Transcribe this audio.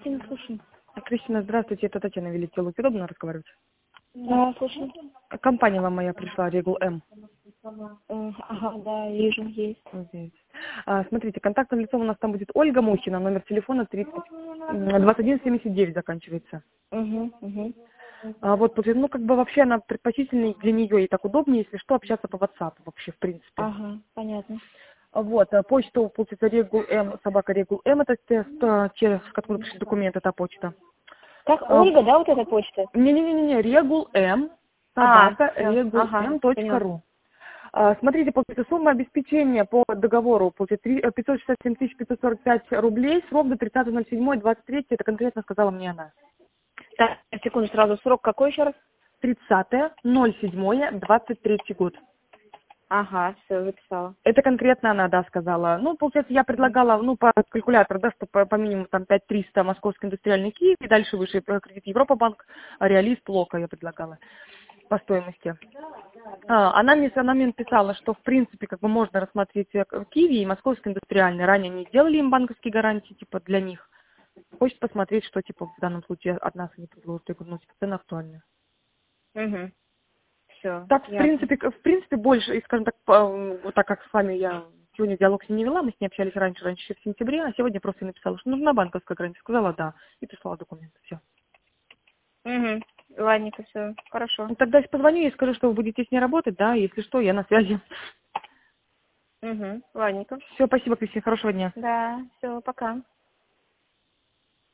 Кристина, слушай. Кристина, здравствуйте, это Татьяна Великилук. Удобно разговаривать? Да, слушай. Компания вам моя пришла, Регул М. Ага, да, вижу, есть. Здесь. Смотрите, контактным лицом у нас там будет Ольга Мухина, номер телефона 2179 заканчивается. Угу. Вот, ну, как бы вообще она предпочтительнее для нее и так удобнее, если что, общаться по WhatsApp вообще, в принципе. Ага, понятно. Вот, почту, получается, Регул М, собака Регул М, это тест, через который пишет документ, это почта. Как Ольга, да, вот эта почта? Не, Регул М, собака Все, ага, поняла. регулм.ру. Смотрите, получается, сумма обеспечения по договору, получается, 567 545 рублей, срок до 30.07.23, это конкретно сказала мне она. Так, секунду, сразу срок какой еще раз? 30.07.23 год. Ага, все, записала. Это конкретно она, да, сказала. Ну, получается, я предлагала, ну, по калькулятору, да, что по минимуму там 5300 Московский индустриальный Киев, и дальше выше кредит Европа банк, Реалист, Лока я предлагала по стоимости. Она мне написала, что в принципе как бы можно рассмотреть Киви и Московский индустриальный. Ранее не сделали им банковские гарантии, типа для них. Хочет посмотреть, что типа в данном случае от нас они предложат. Я говорю, ну, типа, цена актуальная. Угу. Все, Так, ясно. в принципе, больше, и, скажем так, вот так как с вами я сегодня диалог с ней не вела, мы с ней общались раньше еще в сентябре, а сегодня просто написала, что нужна банковская гарантия. Сказала да, и прислала документы. Все. Угу. Ладненько, все, хорошо. Тогда я позвоню и скажу, что вы будете с ней работать, да, если что, я на связи. Угу. Ладненько. Все, спасибо, Кристина, хорошего дня. Да, все, пока.